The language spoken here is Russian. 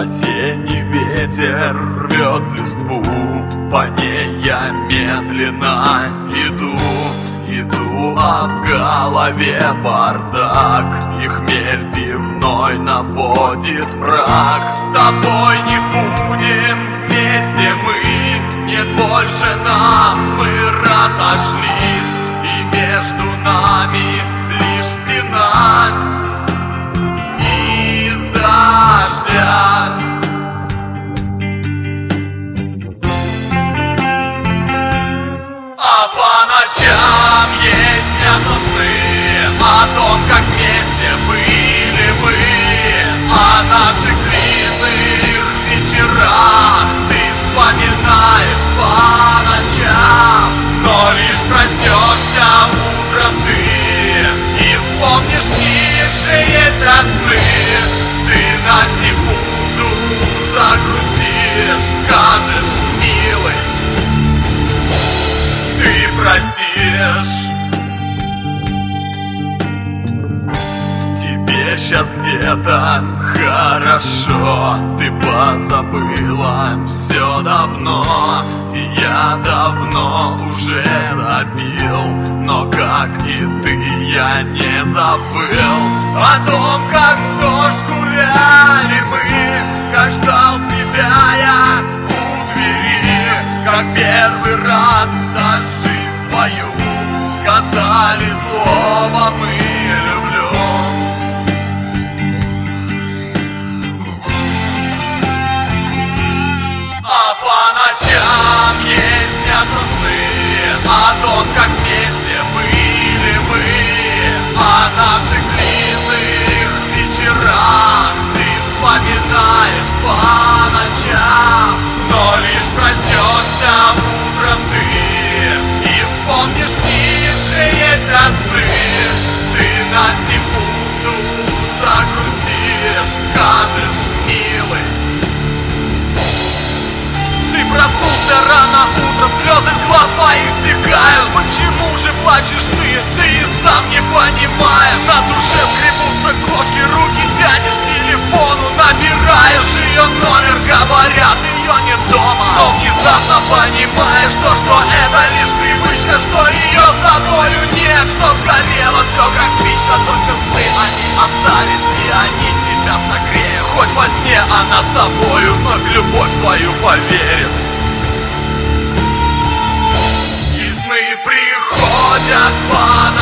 Осенний ветер рвет листву, по ней я медленно иду. Иду, а в голове бардак, и хмель пивной наводит мрак. С тобой не будем вместе мы, нет больше нас, мы разошлись, и между нами лишь стена из дождя. А по ночам есть снятся сны о том, как вместе были мы, о наших длинных вечерах ты вспоминаешь по ночам. Но лишь проснешься утром ты и вспомнишь снившиеся сны. Ты на секунду загрустишь, скажешь: милый, ты простишь. Тебе сейчас где-то хорошо, ты позабыла все давно, и я давно уже забил, но как и ты я не забыл о том, как в дождь гуляли мы, как ждал тебя я у двери, как первый раз за жизнь свою сказали слово «мы люблю». А по ночам есть снятся сны о том, как вместе были мы, о наших длинных вечерах ты вспоминаешь по ночам. Но лишь проснешься утром ты и вспомнишь снившиеся сны. Ты на секунду загрустишь, скажешь: милый, ты проснулся рано утром, слезы с глаз твоих стекают. Почему же плачешь ты? Ты и сам не понимаешь. На душе скребутся кошки, руки тянешь к телефону, набираешь ее номер, говорят, ее нет дома. Но внезапно понимаешь то, что это лишь привычка, что ее с тобою нет, что сгорело все как спичка, только сны они остались, и они тебя согреют. Хоть во сне она с тобою вновь любовь твою поверит. И сны приходят по